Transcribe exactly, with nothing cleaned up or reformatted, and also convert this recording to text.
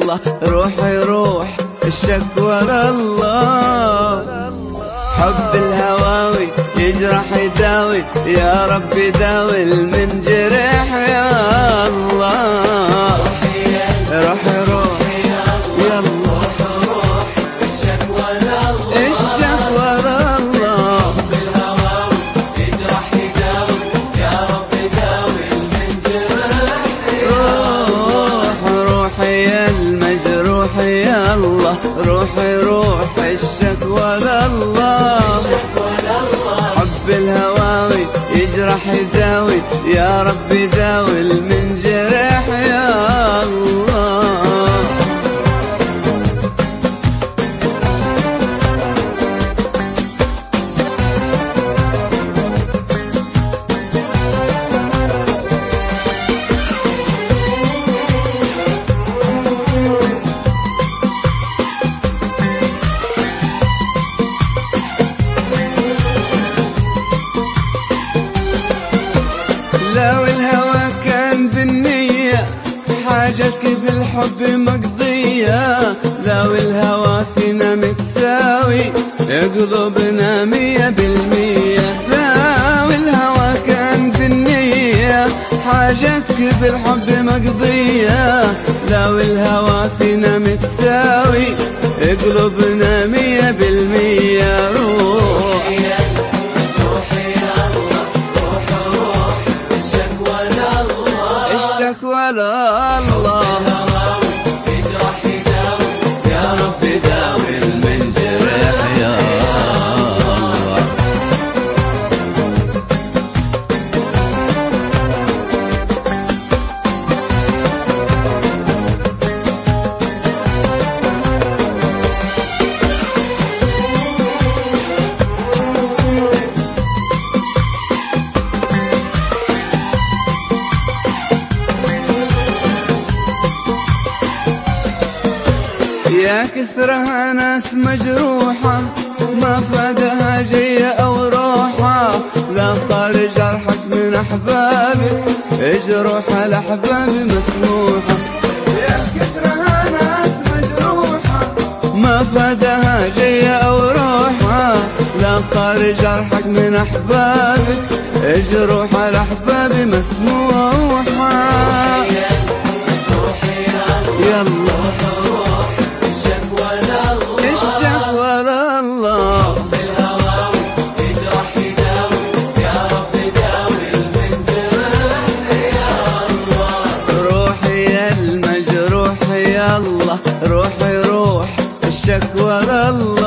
الله، روحي روح الشكوى لله. حب الهواوي يجرح يداوي، يا رب داوي المنجرح يا الله. روحي روح يا الله، الشكوى لله، الشكوى لله. حب الهواوي يجرح يداوي، يا رب داوي المنجرح يا الله. روح روحي يا المجروح يا الله، روحي روح الشكوى لله. حب الهواوي يجرح يداوي، يا رب داوي المنجرح يا الله. لو الهوى كان بالنية حاجتك بالحب مقضية، لو الهوى فينا متساوي قلوبنا مية بالمية. لو الهوى كان بالنية حاجتك بالحب مقضية، لو الهوى فينا متساوي قلوبنا مية بالمية. روح الشكوى لله، يجرح يداوي، يا رب داوي المنجرح يا الله. يا كثرها ناس مجروحة ما فادها جية أو روحة، لا صار جرحك من أحبابك جروح الأحباب مسموحة. يا كثرها ناس مجروحة ما فادها جية أو روحة، لا صار جرحك من أحبابك جروح الأحباب مسموحة. يلا الشكوى لله، حب الهواوي يجرح يداوي، يا رب داوي المنجرح يا الله. روحي يا المجروح يا الله، روحي روح الشكوى لله.